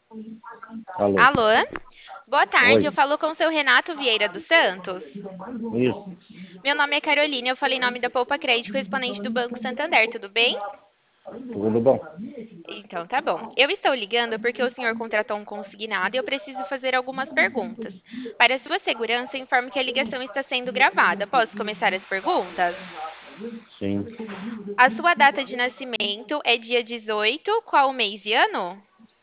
Alô? Alô? Boa tarde, Oi? eu falo com o seu Renato Vieira dos Santos. Isso? Meu nome é Carolina, eu falei em nome da Poupa Crédito, correspondente do Banco Santander, tudo bem? Tudo bom? Então, tá bom. Eu estou ligando porque o senhor contratou um consignado e eu preciso fazer algumas perguntas. Para sua segurança, informo que a ligação está sendo gravada. Posso começar as perguntas? Sim. A sua data de nascimento é dia 18, qual mês e ano?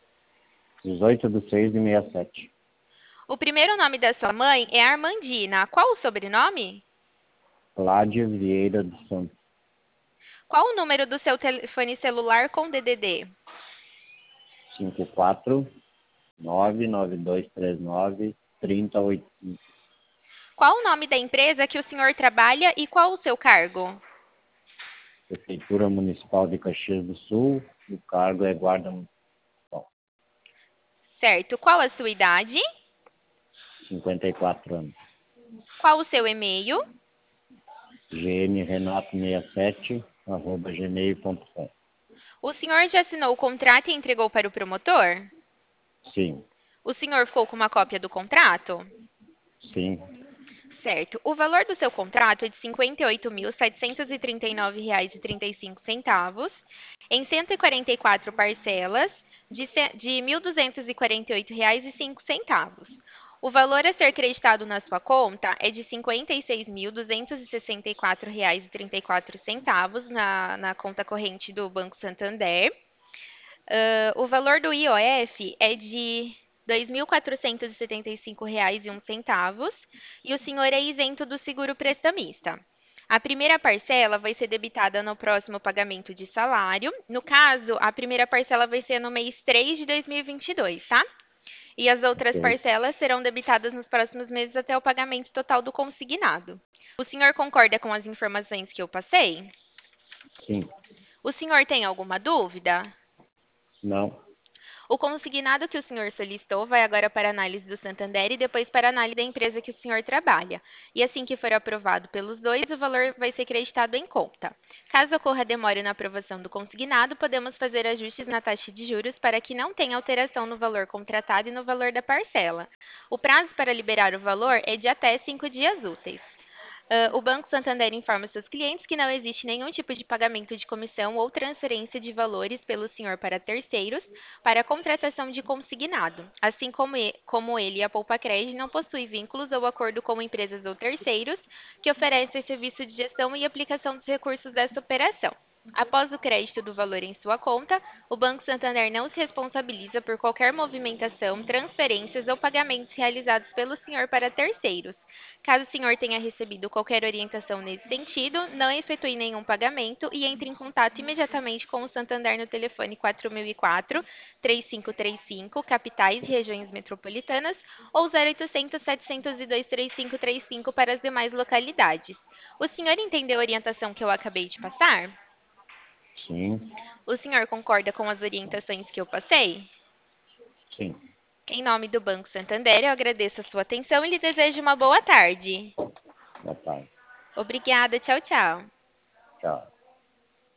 18/6/67. O primeiro nome da sua mãe é Armandina. Qual o sobrenome? Cláudia Vieira dos Santos. Qual o número do seu telefone celular com DDD? 54992393085. Qual o nome da empresa que o senhor trabalha e qual o seu cargo? Prefeitura Municipal de Caxias do Sul. O cargo é guarda municipal. Certo. Qual a sua idade? 54 anos. Qual o seu e-mail? gmrenato67@gmail.com. O senhor já assinou o contrato e entregou para o promotor? Sim. O senhor ficou com uma cópia do contrato? Sim. Certo. O valor do seu contrato é de R$ 58.739,35 em 144 parcelas de R$ 1.248,05. O valor a ser creditado na sua conta é de R$ 56.264,34 na conta corrente do Banco Santander. O valor do IOF é de R$ 2.475,01 e o senhor é isento do seguro prestamista. A primeira parcela vai ser debitada no próximo pagamento de salário. No caso, a primeira parcela vai ser no mês 3 de 2022, tá? E as outras Ok. parcelas serão debitadas nos próximos meses até o pagamento total do consignado. O senhor concorda com as informações que eu passei? Sim. O senhor tem alguma dúvida? Não. O consignado que o senhor solicitou vai agora para análise do Santander e depois para análise da empresa que o senhor trabalha. E assim que for aprovado pelos dois, o valor vai ser creditado em conta. Caso ocorra demora na aprovação do consignado, podemos fazer ajustes na taxa de juros para que não tenha alteração no valor contratado e no valor da parcela. O prazo para liberar o valor é de até 5 dias úteis. O Banco Santander informa seus clientes que não existe nenhum tipo de pagamento de comissão ou transferência de valores pelo senhor para terceiros para a contratação de consignado, assim como ele e a Poupa-Cred não possuem vínculos ou acordo com empresas ou terceiros que oferecem serviço de gestão e aplicação dos recursos desta operação. Após o crédito do valor em sua conta, o Banco Santander não se responsabiliza por qualquer movimentação, transferências ou pagamentos realizados pelo senhor para terceiros. Caso o senhor tenha recebido qualquer orientação nesse sentido, não efetue nenhum pagamento e entre em contato imediatamente com o Santander no telefone 4004-3535, capitais e regiões metropolitanas, ou 0800 702 3535 para as demais localidades. O senhor entendeu a orientação que eu acabei de passar? Sim. O senhor concorda com as orientações que eu passei? Sim. Em nome do Banco Santander, eu agradeço a sua atenção e lhe desejo uma boa tarde. Boa tarde. Obrigada, tchau, tchau. Tchau.